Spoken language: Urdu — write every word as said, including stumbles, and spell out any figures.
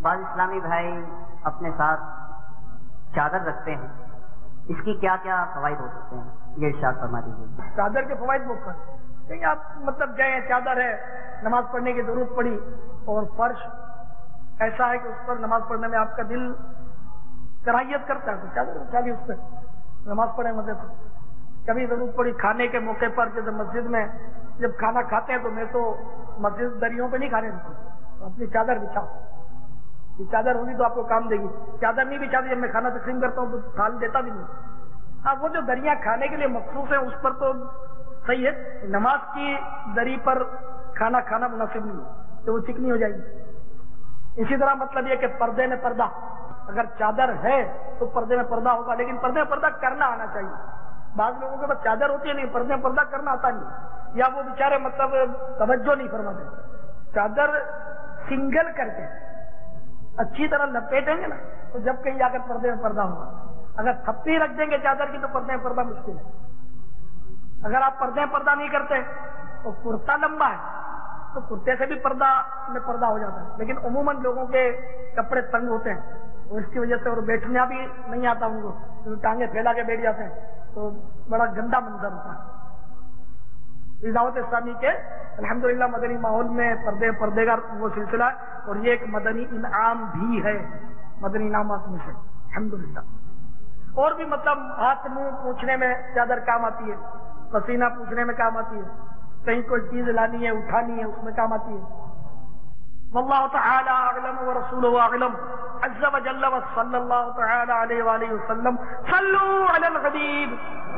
بعض اسلامی بھائی اپنے ساتھ چادر رکھتے ہیں، اس کی کیا کیا فوائد ہو سکتے ہیں، یہ ارشاد فرما دیجیے۔ چادر کے فوائد وہ کر کہیں آپ مطلب گئے ہیں، چادر ہے، نماز پڑھنے کی ضرورت پڑی اور فرش ایسا ہے کہ اس پر نماز پڑھنے میں آپ کا دل کراہیت کرتا ہے تو چادر اٹھا لی اس پہ نماز پڑھیں مزے سے۔ کبھی ضرورت پڑی کھانے کے موقع پر، جیسے مسجد میں جب کھانا کھاتے ہیں تو میں تو مسجد دریوں پہ نہیں کھانے دیتا، اپنی چادر بچھاؤ، یہ چادر ہوگی تو آپ کو کام دے گی۔ چادر نہیں بچھاتی، جب میں کھانا تقسیم کرتا ہوں تو تھال دیتا بھی نہیں۔ ہاں وہ جو دریاں کھانے کے لیے مخصوص ہیں اس پر تو صحیح ہے، نماز کی دری پر کھانا کھانا مناسب نہیں ہے تو وہ چکنی ہو جائے گی۔ اسی طرح مطلب یہ کہ پردے میں پردہ، اگر چادر ہے تو پردے میں پردہ ہوگا، لیکن پردے میں پردہ کرنا آنا چاہیے۔ بعض لوگوں کے پاس چادر ہوتی ہے نہیں، پردے میں پردہ کرنا آتا نہیں، یا وہ بیچارے مطلب توجہ نہیں فرماتے۔ چادر سنگل کر کے اچھی طرح لپیٹیں گے نا تو جب کہیں جا کر پردے میں پردہ ہوگا۔ اگر تھپی رکھ دیں گے چادر کی تو پردے میں پردہ مشکل ہے۔ اگر آپ پردے میں پردہ نہیں کرتے تو کرتا لمبا ہے تو کرتے سے بھی پردہ میں پردہ ہو جاتا ہے، لیکن عموماً لوگوں کے کپڑے تنگ ہوتے ہیں اور اس کی وجہ سے اور بیٹھنا بھی نہیں آتا ان کو، ٹانگیں پھیلا کے بیٹھ جاتے ہیں تو بڑا گندا منظر ہوتا ہے۔ دعوت اسلامی کے الحمدللہ مدنی ماحول میں پردے پردے کا وہ سلسلہ ہے اور یہ ایک مدنی انعام بھی ہے، مدنی انعامات میں سے الحمدللہ۔ اور بھی مطلب ہاتھ منہ پوچھنے میں چادر کام آتی ہے، پسینہ پوچھنے میں کام آتی ہے، کہیں کوئی چیز لانی ہے اٹھانی ہے اس میں کام آتی ہے۔ واللہ تعالی اعلم ورسولہ اعلم عز وجل وصلی اللہ تعالی علیہ وآلہ وسلم صلوا علی الحبیب